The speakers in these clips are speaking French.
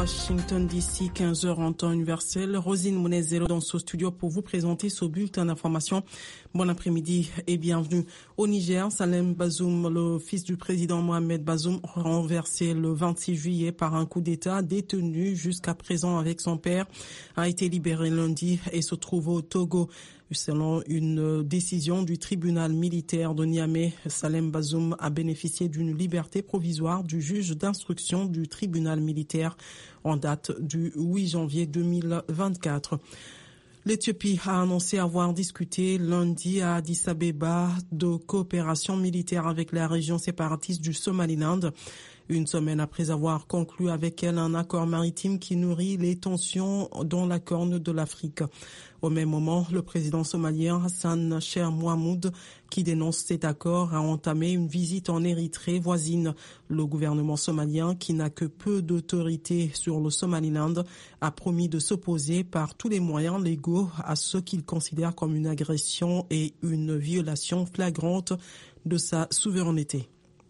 Washington DC, 15h en temps universel. Rosine Mounezero dans ce studio pour vous présenter ce bulletin d'information. Bon après-midi et bienvenue. Au Niger, Salem Bazoum, le fils du président Mohamed Bazoum, renversé le 26 juillet par un coup d'État, détenu jusqu'à présent avec son père, a été libéré lundi et se trouve au Togo. Selon une décision du tribunal militaire de Niamey, Salem Bazoum a bénéficié d'une liberté provisoire du juge d'instruction du tribunal militaire en date du 8 janvier 2024. L'Éthiopie a annoncé avoir discuté lundi à Addis Abeba de coopération militaire avec la région séparatiste du Somaliland, une semaine après avoir conclu avec elle un accord maritime qui nourrit les tensions dans la Corne de l'Afrique. Au même moment, le président somalien Hassan Sheikh Mohamud, qui dénonce cet accord, a entamé une visite en Érythrée voisine. Le gouvernement somalien, qui n'a que peu d'autorité sur le Somaliland, a promis de s'opposer par tous les moyens légaux à ce qu'il considère comme une agression et une violation flagrante de sa souveraineté.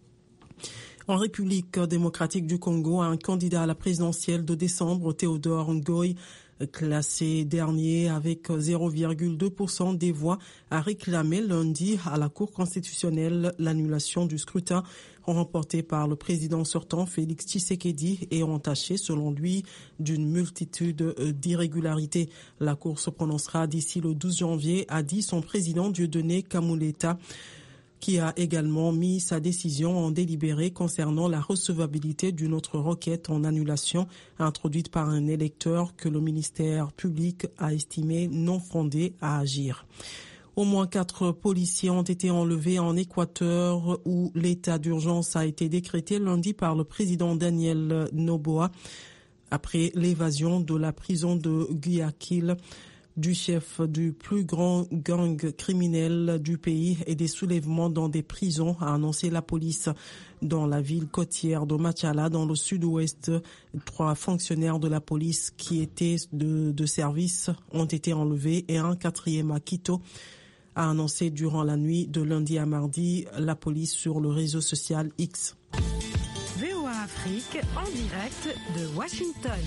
En République démocratique du Congo, un candidat à la présidentielle de décembre, Théodore Ngoy, classé dernier avec 0,2% des voix, a réclamé lundi à la Cour constitutionnelle l'annulation du scrutin remporté par le président sortant Félix Tshisekedi et entaché, selon lui, d'une multitude d'irrégularités. La Cour se prononcera d'ici le 12 janvier, a dit son président Dieudonné Kamuleta, qui a également mis sa décision en délibéré concernant la recevabilité d'une autre requête en annulation introduite par un électeur que le ministère public a estimé non fondé à agir. Au moins 4 policiers ont été enlevés en Équateur où l'état d'urgence a été décrété lundi par le président Daniel Noboa après l'évasion de la prison de Guayaquil du chef du plus grand gang criminel du pays et des soulèvements dans des prisons, a annoncé la police. Dans la ville côtière de Machala, dans le sud-ouest, 3 fonctionnaires de la police qui étaient de service ont été enlevés et un 4e à Quito, a annoncé durant la nuit de lundi à mardi la police sur le réseau social X. VOA Afrique en direct de Washington.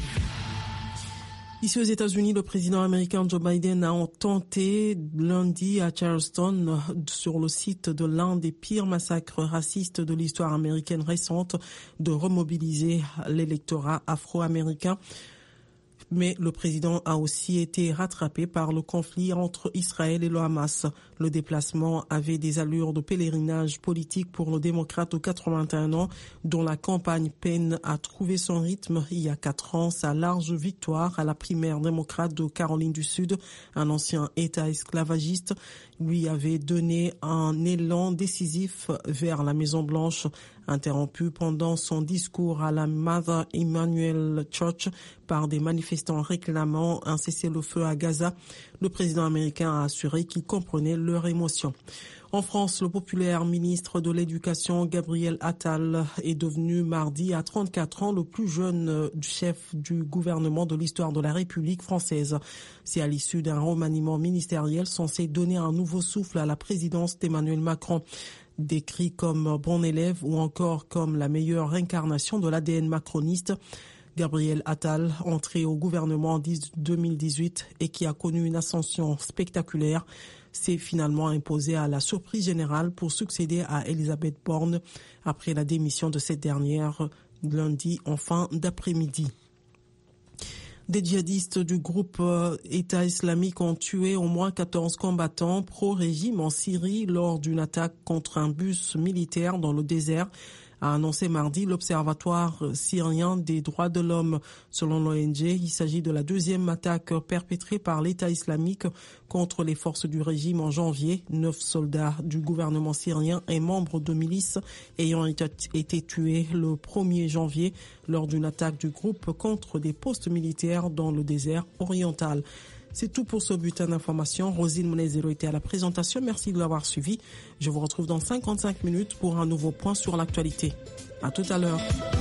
Ici aux États-Unis, le président américain Joe Biden a tenté lundi à Charleston, sur le site de l'un des pires massacres racistes de l'histoire américaine récente, de remobiliser l'électorat afro-américain. Mais le président a aussi été rattrapé par le conflit entre Israël et le Hamas. Le déplacement avait des allures de pèlerinage politique pour le démocrate de 81 ans, dont la campagne peine à trouver son rythme. Il y a 4 ans, sa large victoire à la primaire démocrate de Caroline du Sud, un ancien État esclavagiste, lui avait donné un élan décisif vers la Maison-Blanche. Interrompu pendant son discours à la Mother Emanuel Church par des manifestants réclamant un cessez-le-feu à Gaza, le président américain a assuré qu'il comprenait leur émotion. En France, le populaire ministre de l'Éducation, Gabriel Attal, est devenu mardi à 34 ans le plus jeune chef du gouvernement de l'histoire de la République française. C'est à l'issue d'un remaniement ministériel censé donner un nouveau souffle à la présidence d'Emmanuel Macron. Décrit comme bon élève ou encore comme la meilleure incarnation de l'ADN macroniste, Gabriel Attal, entré au gouvernement en 2018 et qui a connu une ascension spectaculaire, s'est finalement imposé à la surprise générale pour succéder à Elisabeth Borne après la démission de cette dernière lundi en fin d'après-midi. Des djihadistes du groupe État islamique ont tué au moins 14 combattants pro-régime en Syrie lors d'une attaque contre un bus militaire dans le désert, a annoncé mardi l'Observatoire syrien des droits de l'homme. Selon l'ONG, il s'agit de la 2e attaque perpétrée par l'État islamique contre les forces du régime en janvier. 9 soldats du gouvernement syrien et membres de milices ayant été tués le 1er janvier lors d'une attaque du groupe contre des postes militaires dans le désert oriental. C'est tout pour ce bulletin d'information. Rosine Mounezero était à la présentation. Merci de l'avoir suivi. Je vous retrouve dans 55 minutes pour un nouveau point sur l'actualité. À tout à l'heure.